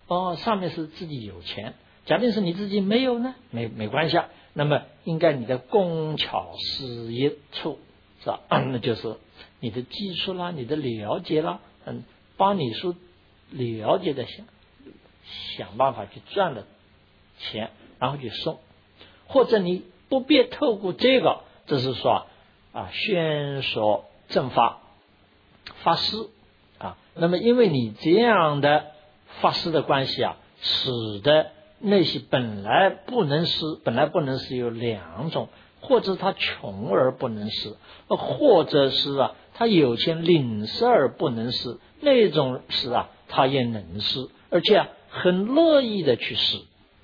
上面是自己有钱，假定是你自己没有呢，没关系啊。那么应该你的工巧事业处是吧？那就是你的技术啦，你的了解啦，帮你所了解的想办法去赚的钱，然后去送，或者你不必透过这个，这是说宣说正法发誓啊。那么因为你这样的发誓的关系啊，使得那些本来不能施有两种，或者他穷而不能施，或者是他有钱吝啬而不能施，那种施他也能施，而且很乐意的去施，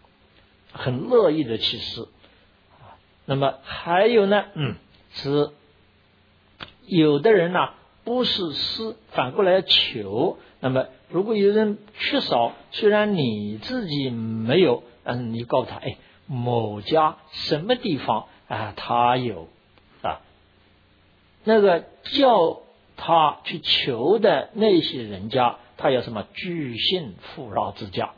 那么还有呢，是有的人不是施，反过来求。那么如果有人缺少，虽然你自己没有，但是你告诉他，某家什么地方他有那个叫他去求的那些人家，他有什么具信富饶之家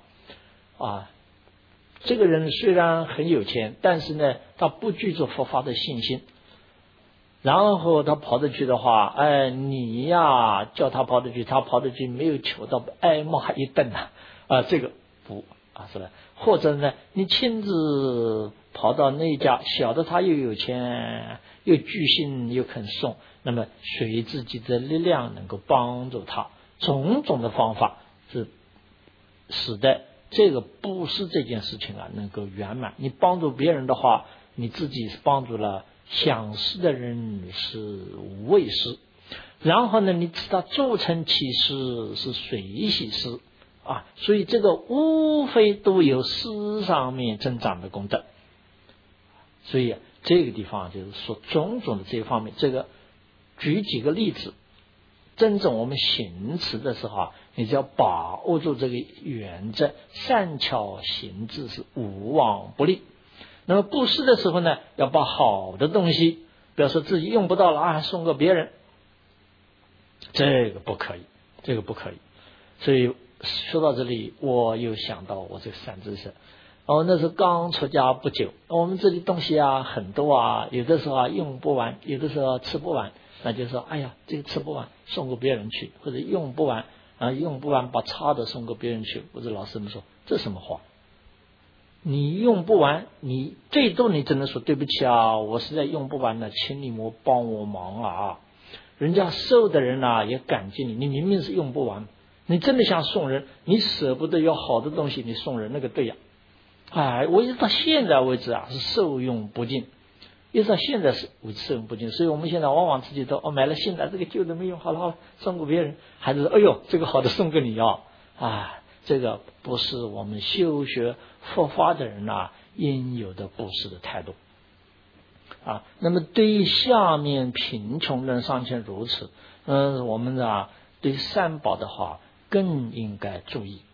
这个人虽然很有钱，但是呢他不具足佛法的信心，然后他跑得去的话，你叫他跑得去，他跑得去没有求到，挨骂一顿这个不是吧？或者呢，你亲自跑到那家，晓得他又有钱，又具信，又肯送，那么随自己的力量能够帮助他，种种的方法是使得这个布施这件事情能够圆满。你帮助别人的话，你自己是帮助了想施的人是未施，然后呢，你知道助成其施是随喜施所以这个无非都有施上面增长的功德。所以这个地方就是说种种的这一方面，这个举几个例子，真正我们行持的时候你只要把握住这个原则，善巧行之是无往不利。那么布施的时候呢，要把好的东西，比如说自己用不到了送给别人，这个不可以。所以说到这里，我又想到我这个善知识，那时候刚出家不久，我们这里东西很多有的时候用不完，有的时候吃不完，那就说这个吃不完送给别人去，或者用不完把差的送给别人去。或者老师们说这什么话，你用不完，你最多你只能说对不起我实在用不完了，请你们帮我忙人家受的人也感激你，你明明是用不完，你真的想送人，你舍不得有好的东西你送人，那个对我一直到现在为止是受用不尽，一直到现在是受用不尽。所以我们现在往往自己都买了新的，这个旧的没用，好了送给别人，还是这个好的送给你这个不是我们修学佛法的人应有的布施的态度那么对于下面贫穷人尚且如此，我们对三宝的话更应该注意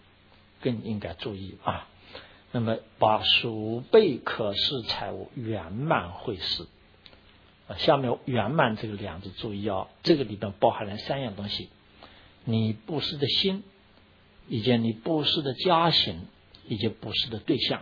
那么把数倍可施财物圆满会施下面圆满这个两字注意这个里边包含了三样东西：你布施的心，以及你布施的家行，以及布施的对象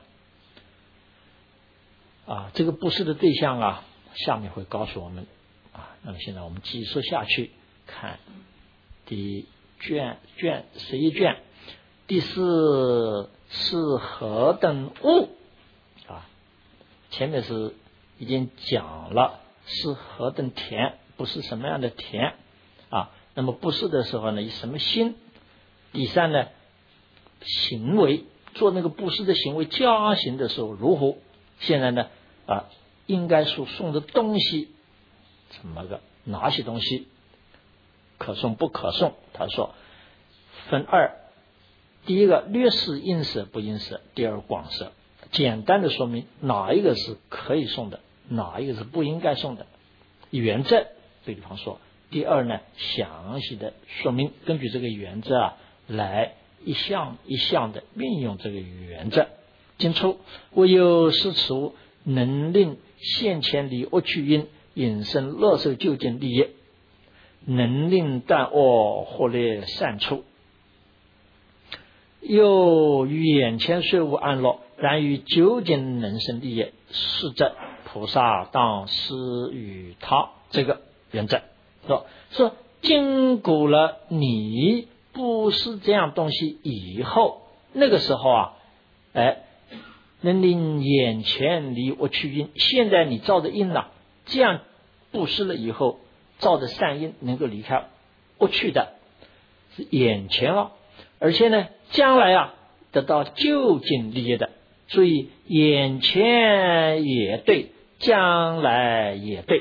这个布施的对象下面会告诉我们那么现在我们继续说下去，看第11卷第4是何等物前面是已经讲了是何等田，不是什么样的田那么布施的时候呢，以什么心？第三呢，行为，做那个布施的行为加行的时候如何？现在呢应该送的东西怎么个？哪些东西可送不可送？他说分二，第一个略施应舍不应舍，第二广舍，简单的说明哪一个是可以送的，哪一个是不应该送的原则。这地方说第二呢，详细的说明，根据这个原则来一项一项的运用这个原则。今初我有施此物，能令现前离恶趣因引生乐受究竟利益，能令断恶获利善处。 又于眼前虽无安乐，然于究竟能生利益，是则菩萨当施于他。这个原则说经过了你布施这样东西以后，那个时候啊，能令眼前离恶趣因。现在你造的因了，这样布施了以后，造的善因能够离开恶趣的，是眼前了，而且呢，将来啊得到究竟利益的。所以眼前也对，将来也对，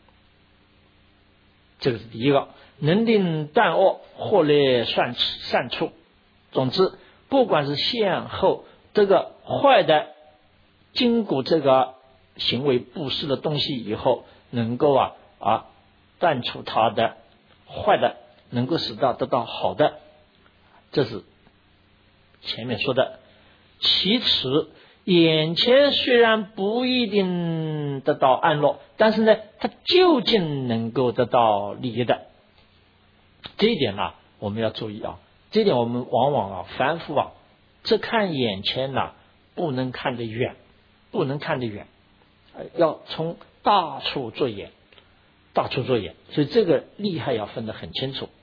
这个是第一个。能令断恶，获来善处。总之，不管是先后，这个坏的经过这个行为布施的东西以后，能够断除它的坏的，能够使到得到好的，这是前面说的。其次，眼前虽然不一定得到安乐，但是呢，它究竟能够得到利益的。这一点呢，我们要注意啊。这一点我们往往反复只看眼前不能看得远，不能看得远，要从大处做眼，大处做眼。所以这个利害要分得很清楚。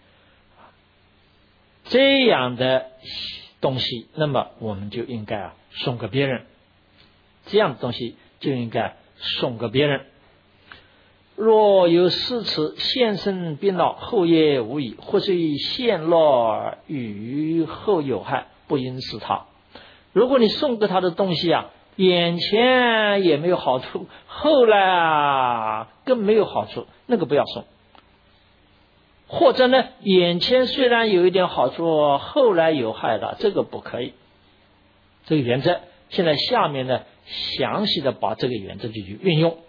这样的东西，那么我们就应该送给别人，这样的东西就应该送给别人。若有事此现身病老，后业无已，或虽现乐与后有害，不应施他。如果你送给他的东西眼前也没有好处，后来更没有好处，那个不要送。或者呢，眼前虽然有一点好处，后来有害的，这个不可以。这个原则，现在下面呢，详细的把这个原则就去运用。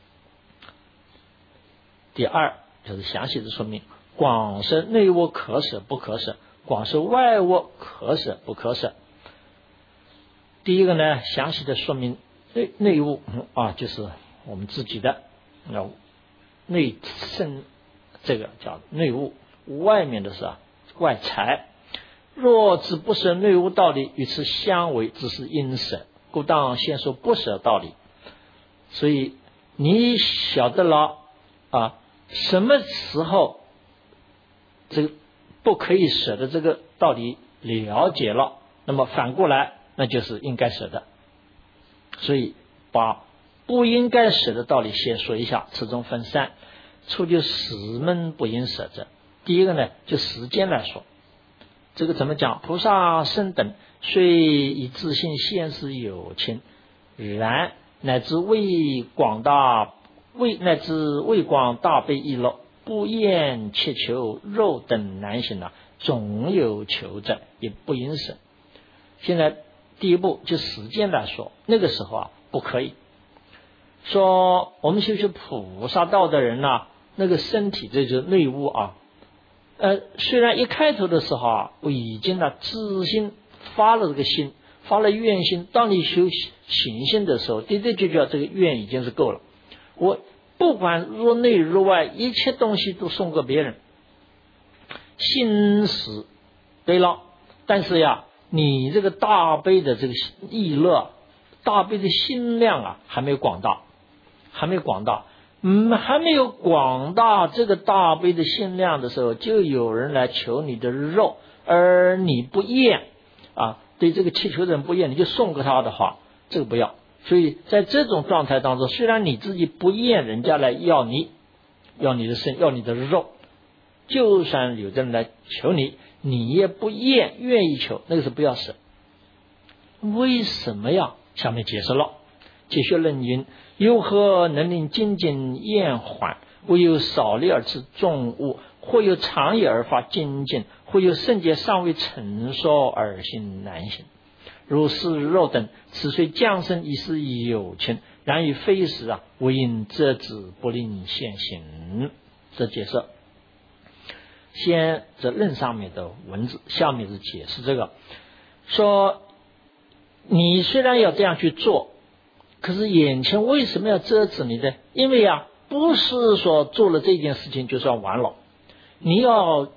第二就是详细的说明，广摄内物可舍不可舍，广摄外物可舍不可舍。第一个呢，详细的说明内物就是我们自己的内身，这个叫内物，外面的是外财。若知不舍内物道理，与此相违，只是应舍，故当先说不舍道理。所以你晓得了什么时候这个不可以舍的这个道理了解了，那么反过来那就是应该舍的。所以把不应该舍的道理先说一下，此中分三处，就使门不应舍者。第一个呢，就时间来说，这个怎么讲？菩萨圣等虽以自性现世有情，然乃至为广大悲意乐，不厌切求肉等难行总有求者，也不应舍。现在第一步就时间来说，那个时候不可以说我们修菩萨道的人那个身体这就是内物虽然一开头的时候我已经自心发了这个心，发了愿心，当你修行心的时候，的确这个愿已经是够了。我不管入内入外，一切东西都送给别人，心死对了。但是你这个大悲的这个意乐，大悲的心量还没有广大，还没有广大。还没有广大这个大悲的心量的时候，就有人来求你的肉，而你不厌对这个祈求的人不厌，你就送给他的话，这个不要。所以在这种状态当中，虽然你自己不厌人家来要你的身，要你的肉，就算有的人来求你，你也不厌，愿意求，那个是不要舍。为什么呀？下面解释了。解学论云：又何能令精进厌缓？唯有少力而知重物，或有长也而发精进，或有圣洁尚未成熟而行难行。如是肉等，此虽降生已是有情，然于非时唯因遮止不令现行。这解释。先这论上面的文字，下面是解释这个，说你虽然要这样去做，可是眼前为什么要遮止你呢？因为不是说做了这件事情就算完了，你要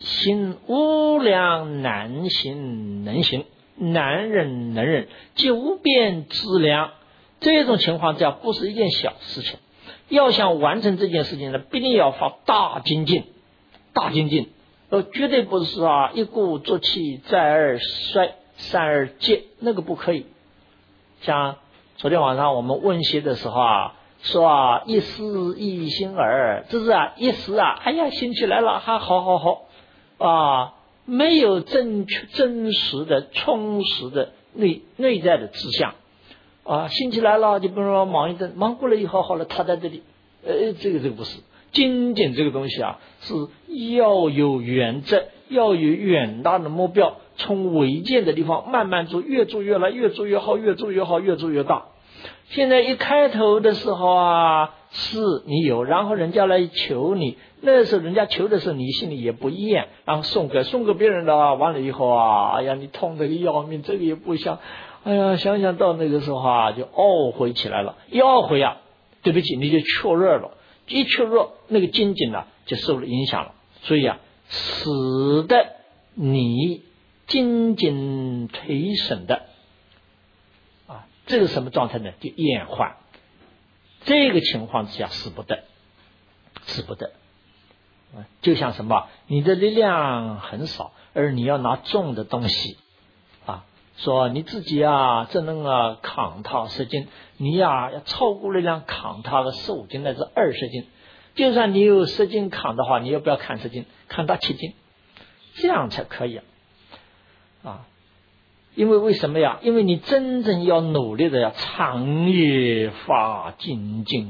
行无量难行能行，难忍能忍，即无边资量。这种情况下不是一件小事情，要想完成这件事情呢，必定要发大精进，大精进，绝对不是一鼓作气，再而衰，三而竭，那个不可以。像昨天晚上我们问学的时候说一时一心耳，这是一时哎呀兴起来了，好没有真实的充实的内在的志向兴起来了，就比如说忙一阵，忙过了以后好了，他在这里这个不是精进。这个东西是要有原则，要有远大的目标，从微见的地方慢慢做，越做越来，越做越好，越做越好，越做越大。现在一开头的时候是你有，然后人家来求你，那时候人家求的时候你心里也不一样，然后送给别人的完了以后哎呀你痛得要命，这个也不想，哎呀想想到那个时候就懊悔起来了，一懊悔对不起你就怯弱了，一怯弱那个精进就受了影响了，所以使得你精进推省的这个什么状态呢？就厌患。这个情况之下使不得，就像什么，你的力量很少，而你要拿重的东西说你自己只能扛他10斤，你要超过力量扛他个15斤乃至20斤，就算你有10斤扛的话，你要不要扛10斤，扛到7斤，这样才可以因为什么因为你真正要努力的要长夜发精进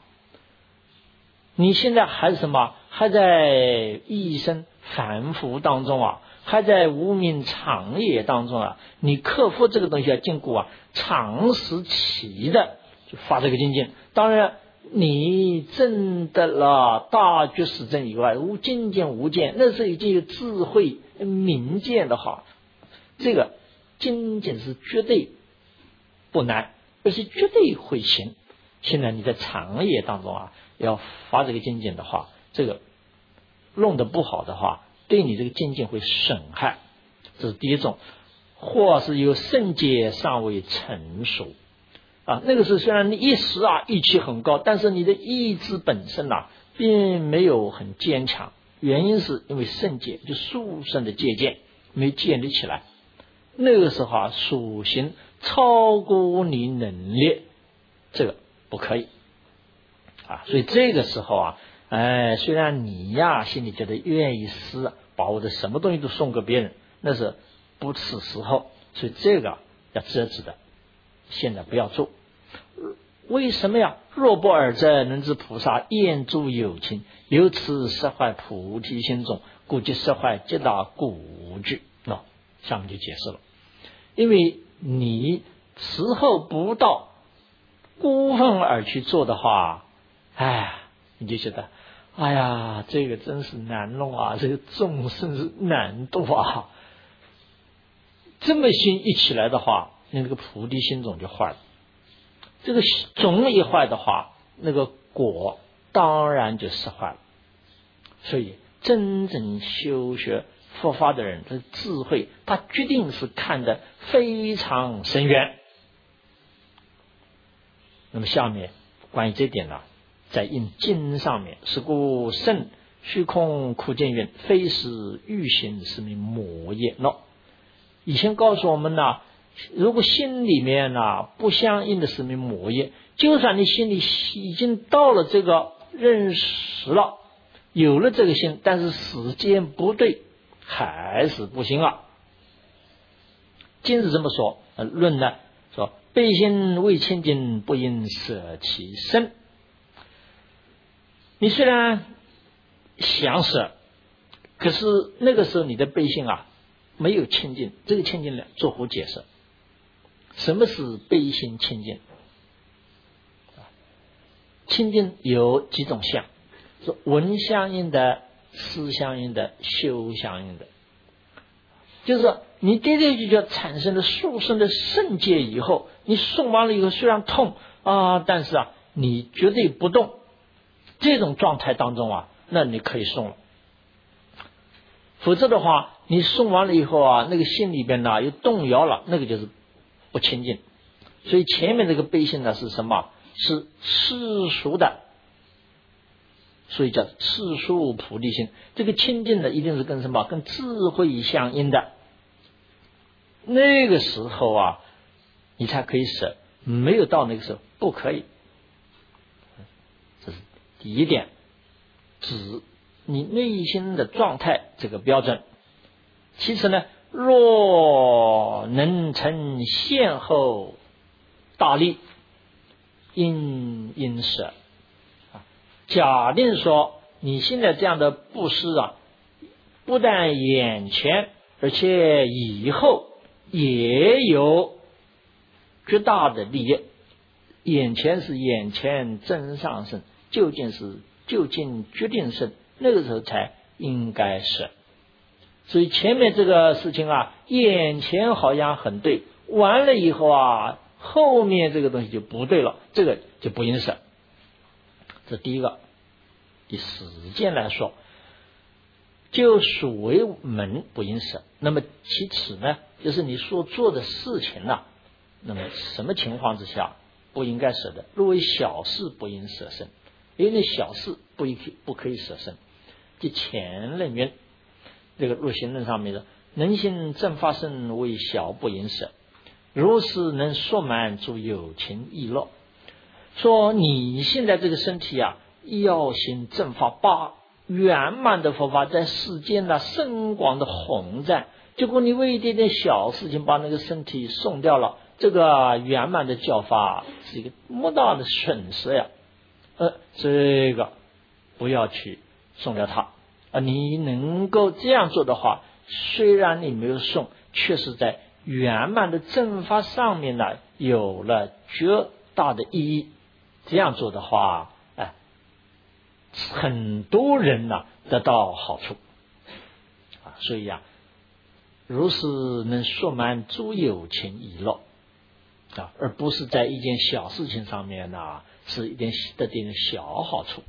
你现在还是什么？还在一生反复当中还在无名长夜当中你克服这个东西要经过长时期的就发这个精进。当然你证得了大觉实证以外，无精进无见，那是已经有智慧明见的话，这个精进是绝对不难，而且绝对会行。现在你在长夜当中要发这个精进的话，这个弄得不好的话，对你这个精进会损害，这是第一种。或是有圣解尚未成熟那个时候虽然你一时意气很高，但是你的意志本身并没有很坚强，原因是因为圣解就殊胜的戒见没建立起来，那个时候属性超过你能力，这个不可以所以这个时候虽然你心里觉得愿意把我的什么东西都送给别人，那是不是时候，所以这个要遮止的，现在不要做。为什么若不尔者，能知菩萨厌诸有情，由此实怀菩提心中，故即实怀极大故具下面就解释了。因为你时候不到，孤愤而去做的话，你就觉得哎呀这个真是难弄这个众生是难度这么心一起来的话，那个菩提心种就坏了，这个种一坏的话，那个果当然就失坏了。所以真正修学佛法的人的智慧，他决定是看得非常深远。那么下面关于这点在印经上面，是故圣虚空苦见云，非是欲行是名魔业。以前告诉我们如果心里面不相应的是名魔业，就算你心里已经到了这个认识了，有了这个心，但是时间不对，还是不行经是这么说论说悲心未清净，不应舍其身。你虽然想舍，可是那个时候你的悲心没有清净，这个清净呢作何解释？什么是悲心清净？清净有几种相，是闻相应的、思相应的、修相应的。就是你对这句就产生了殊胜的圣戒以后，你诵完了以后虽然痛但是你绝对不动，这种状态当中那你可以诵了。 否则的话，你送完了以后啊，那个心里边呢又动摇了，那个就是不清净。所以前面这个悲心呢是什么？是世俗的，所以叫世俗菩提心。这个清净的一定是跟什么？跟智慧相应的。那个时候啊，你才可以舍。没有到那个时候，不可以。这是第一点，指你内心的状态这个标准。其次呢，若能成先后大利，应舍。假定说你现在这样的布施啊，不但眼前，而且以后也有巨大的利益。眼前是眼前真上圣，究竟是究竟决定胜，那个时候才应该舍。所以前面这个事情啊，眼前好像很对，完了以后啊，后面这个东西就不对了，这个就不应舍。这第一个。以时间来说，就属为门不应舍。那么其次呢，就是你所做的事情呢，那么什么情况之下不应该舍的？若为小事不应舍身，因为小事不可以舍身。就前论云这个入行论上面的，能行正法身为小不应舍，如是能说满足有情意乐。说你现在这个身体啊，要行正法，把圆满的佛法在世间的深广的宏赞，结果你为一点点小事情把那个身体送掉了，这个圆满的教法是一个莫大的损失呀。这个不要去送掉它啊！你能够这样做的话，虽然你没有送，确实在圆满的正法上面呢有了绝大的意义。这样做的话，很多人呢得到好处啊，所以啊，如是能说满诸有情意乐啊，而不是在一件小事情上面呢是一点小好处。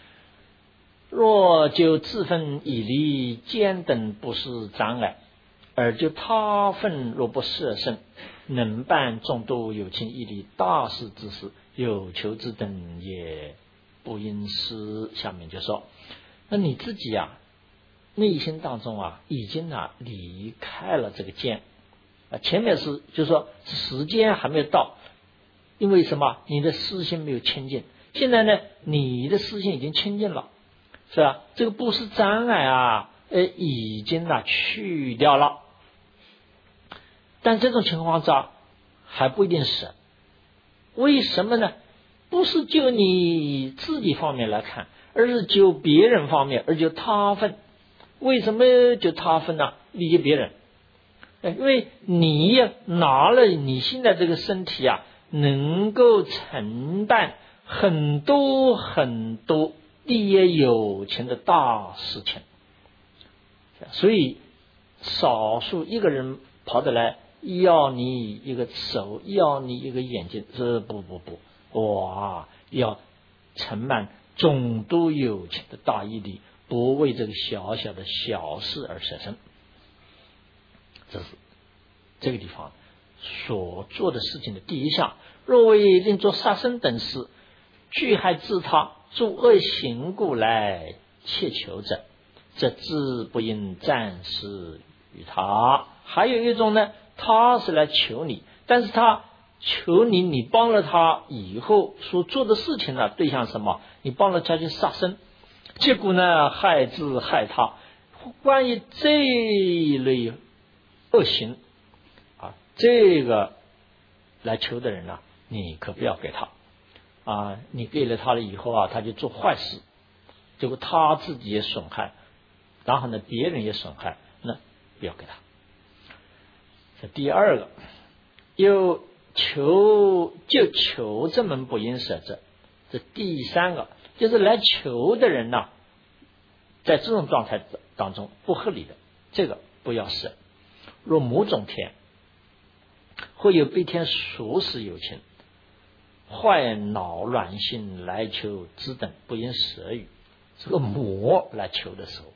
若就自分以离间等不是障碍，而就他分若不摄身，能办众多有情义理大事之事，有求之等也不应失。下面就说，那你自己啊，内心当中啊，已经离开了这个见啊。前面是就是说时间还没有到，因为什么？你的私心没有清净。现在呢，你的私心已经清净了，是吧？这个不是障碍啊，已经去掉了。但这种情况下还不一定舍。为什么呢？不是就你自己方面来看，而是就别人方面，而就他分。为什么就他分呢？理解别人，因为你拿了你现在这个身体啊，能够承担很多很多利益有情的大事情，所以少数一个人跑得来要你一个手，要你一个眼睛，不，我要承满众多有情的大义理，不为这个小小的小事而舍身。这是这个地方所做的事情的第一项。若为另作杀生等事，惧害自他，诸恶行故来切求者，这自不应暂时于他。还有一种呢，他是来求你，但是他求你，你帮了他以后所做的事情呢，对象什么？你帮了他去杀生，结果呢害自害他。关于这一类恶行啊，这个来求的人你可不要给他啊！你给了他了以后他就做坏事，结果他自己也损害，然后呢别人也损害，那不要给他。这第二个，又求这门不应舍者。这第三个，就是来求的人在这种状态当中不合理的，这个不要舍。若某种天或有被天属使有情，坏恼软性来求之等，不应舍与。这个魔来求的时候，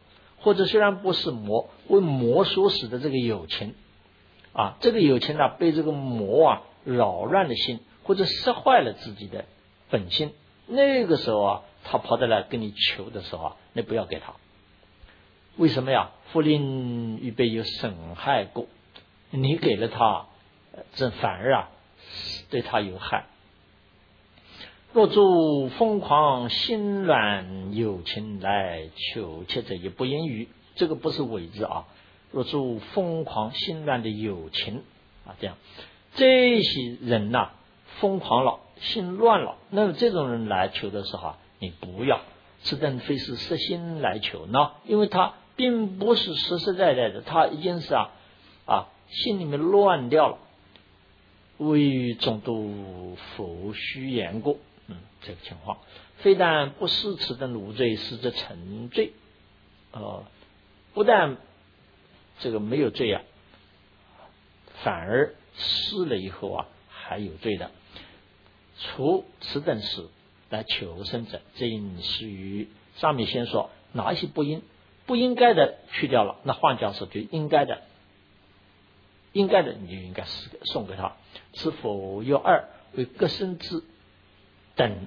或者虽然不是魔，为魔所使的这个有情啊，这个有情呢被这个魔啊扰乱了心，或者失坏了自己的本性，那个时候啊，他跑得来跟你求的时候啊，你不要给他。为什么呀？福临预备有损害过，你给了他，这反而啊对他有害。若诸疯狂心乱有情来求切者，也不言语。这个不是伪字啊。若诸疯狂心乱的有情啊，这样这些人呐，疯狂了，心乱了，那么这种人来求的时候啊，你不要。此等非是实心来求呢，因为他并不是实实在在的，他已经是心里面乱掉了。为众度否虚言过，这个情况，非但不施此等无罪，实则成罪。不但这个没有罪啊，反而施了以后啊还有罪的。除此等事来求生者，这应是于上面先说哪一些不应该的去掉了，那换句话说就应该的你就应该送给他。是否有二为各生之等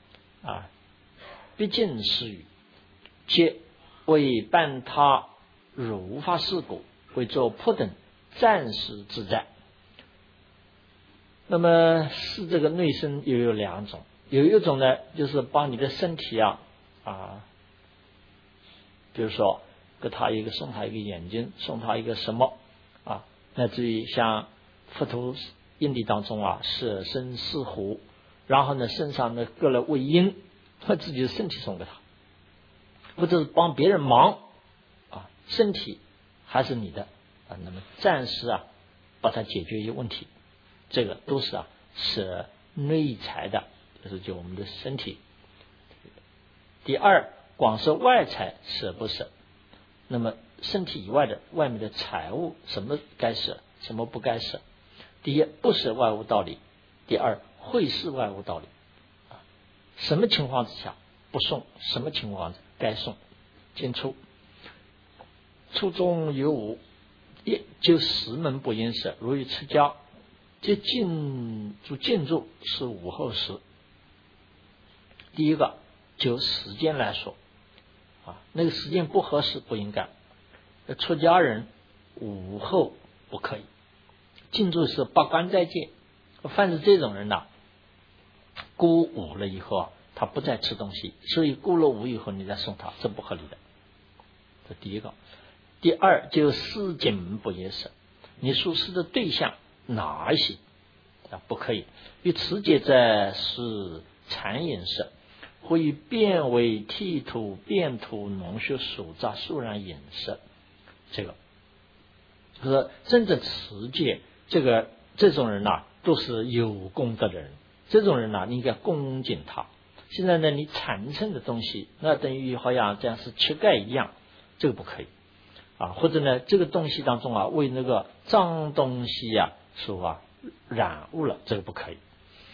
毕竟是与皆为伴他如发事故，为作破等暂时自在。那么是这个内身又有两种，有一种呢就是把你的身体比如说给他送他一个眼睛，送他一个什么乃至于像佛陀印地当中舍身饲虎，然后呢身上呢割了为阴，把自己的身体送给他，或者是帮别人忙身体还是你的那么暂时把它解决一个问题，这个都是舍内财的，就我们的身体。第二，广舍外财舍不舍，那么身体以外的外面的财物，什么该舍，什么不该舍。第一，不舍外物道理；第二，会视外物道理。什么情况之下不送，什么情况该送。经出中有五，一就10门不应舍，如于出家接进驻是午后时。第一个就时间来说那个时间不合适不应该。出家人午后不可以。进驻是八关斋戒，凡是这种人过午了以后他不再吃东西，所以过了午以后你再送他，这不合理的。这第一个。第二就施景不也舍，你所施的对象哪一些不可以。与持戒者是残饮舍，或以变为剃土变土农学手札肃然饮舍。这个就是真正持戒这种人都是有功德的人，这种人你应该恭敬他。现在呢你产生的东西那等于好像这样是乞丐一样，这个不可以或者呢这个东西当中为那个脏东西所染污了，这个不可以。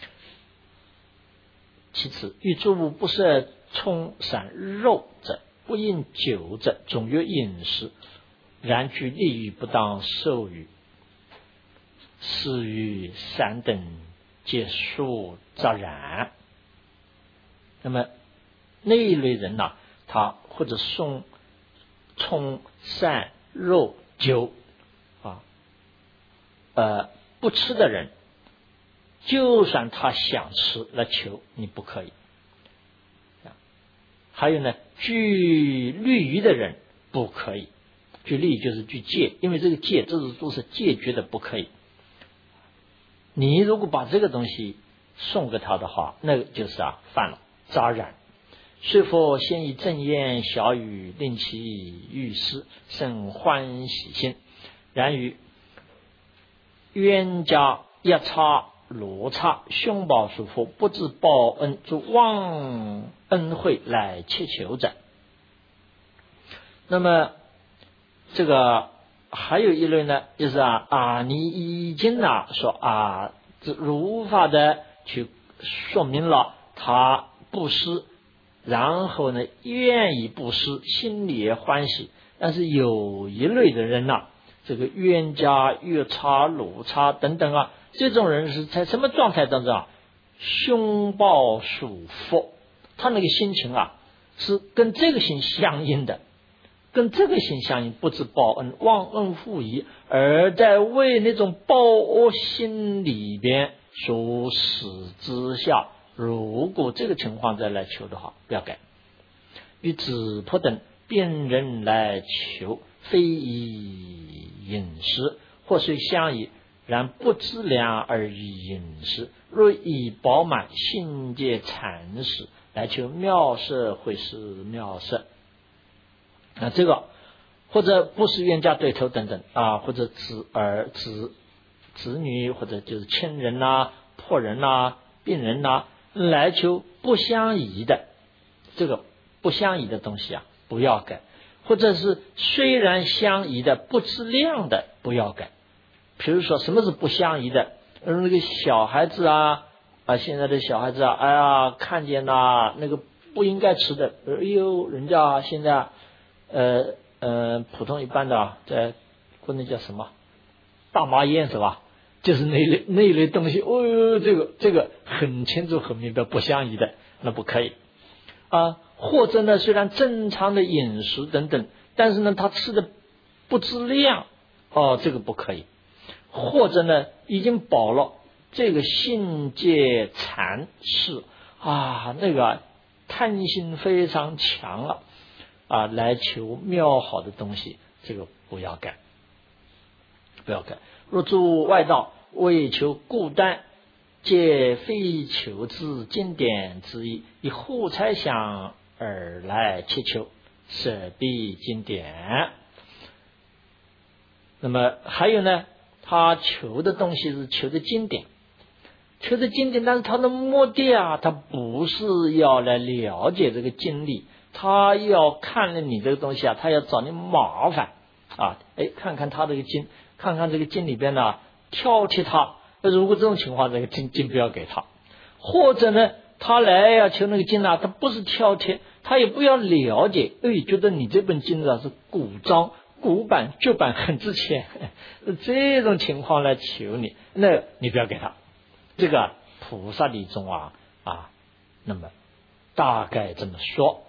其次，欲诸物不摄充散肉者，不饮酒者，总曰饮食，然具利欲不当受予，是于三等皆属则然。那么那一类人他或者送充散肉酒不吃的人，就算他想吃来求你不可以。还有呢，具律仪的人不可以。具律就是具戒，因为这个戒这都是戒绝的，不可以。你如果把这个东西送给他的话，那个就是犯了杂染。虽佛先以正言小语，令其欲施，生欢喜心。然于冤家一叉罗刹凶报属佛，不知报恩，诸忘恩惠来切求者。那么这个还有一类呢，就是你已经说这如法的去说明了他布施，然后呢愿意布施，心里也欢喜， 但是有一类的人呐，这个冤家、越差、鲁差等等啊，这种人是在什么状态当中啊？凶报属福，他那个心情啊，是跟这个心相应的，跟这个心相应，不知报恩，忘恩负义，而在为那种报恶心里边所使之下，如果这个情况再来求的话，不要改。与子婆等辨人来求，非以饮食，或虽相宜，然不知量而以饮食。若以饱满信戒禅师来求妙色，会是妙色。那这个或者不是冤家对头等等啊，或者子女，或者就是亲人呐、破人呐、病人呐，来求不相宜的，这个不相宜的东西啊，不要改。或者是虽然相宜的不知量的，不要改。比如说什么是不相宜的？那个小孩子啊，现在的小孩子啊，哎呀，看见那个不应该吃的，哎呦，人家现在普通一般的在国内叫什么大麻烟是吧？就是那一类东西，哦呦，这个很清楚很明白，不相宜的，那不可以啊。或者呢，虽然正常的饮食等等，但是呢，他吃的不知量，这个不可以。或者呢，已经饱了，这个信戒禅是那个贪心非常强了来求妙好的东西，这个不要改，不要改。若诸外道为求故单，皆非求之经典之意，以护猜想而来祈求，舍彼经典。那么还有呢，他求的东西是求的经典，但是他的目的啊，他不是要来了解这个经理，他要看了你这个东西啊，他要找你麻烦看看他这个经，看看这个经里边呢挑剔他。如果这种情况，这个经不要给他。或者呢，他来要求那个经他不是挑剔，他也不要了解，觉得你这本经是古章、古版、旧版很值钱，这种情况来求你，那你不要给他。这个菩萨理中那么大概这么说，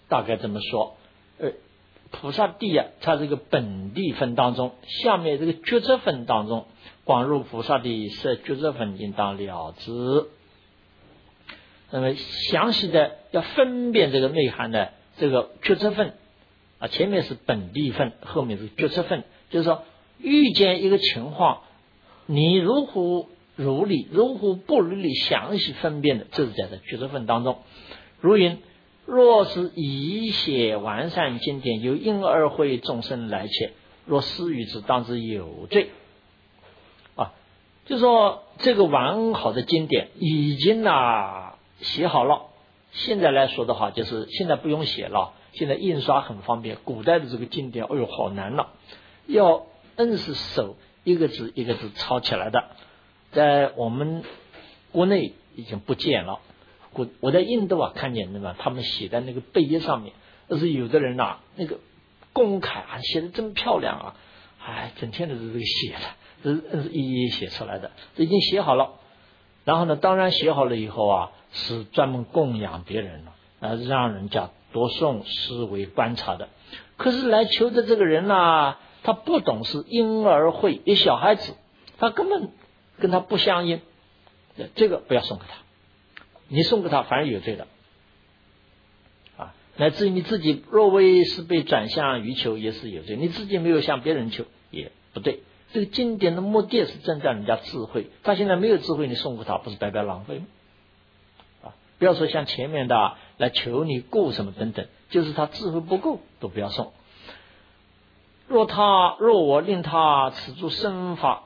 菩萨地它这个本地分当中，下面这个觉则分当中，广入菩萨地设觉则分，应当了之。那么详细的要分辨这个内涵的这个觉则分前面是本地分，后面是觉则分，就是说遇见一个情况，你如何如理，如何不如理，详细分辨的，这是在这觉则分当中。如云：若是以写完善经典，由因而会众生来切，若施与之，当之有罪。就说这个完好的经典已经写好了，现在来说的话，就是现在不用写了，现在印刷很方便。古代的这个经典，好难了，要硬是手一个字一个字抄起来的，在我们国内已经不见了。我在印度看见他们写在那个碑上面，但是有的人那个公楷写的真漂亮整天都是这个写的，这是一一写出来的，这已经写好了。然后呢，当然写好了以后是专门供养别人了，让人家多诵思维观察的。可是来求的这个人他不懂是因而会，一小孩子他根本跟他不相应，这个不要送给他，你送给他反而有罪的乃至于你自己若为是被转向于求，也是有罪，你自己没有向别人求也不对。这个经典的目的是增长人家智慧，他现在没有智慧，你送给他不是白白浪费吗？不要说像前面的来求你过什么等等，就是他智慧不够都不要送。若我令他持住身法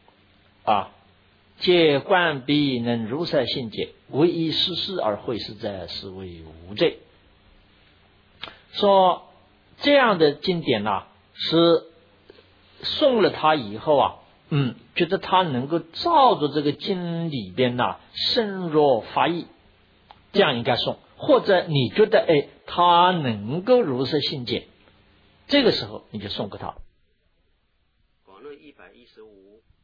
借观彼能如实信解，唯以实事而会是在，是为无罪。说这样的经典是送了他以后觉得他能够照着这个经里边深入发意，这样应该送。或者你觉得他能够如实信解， 这个时候你就送给他。 广论115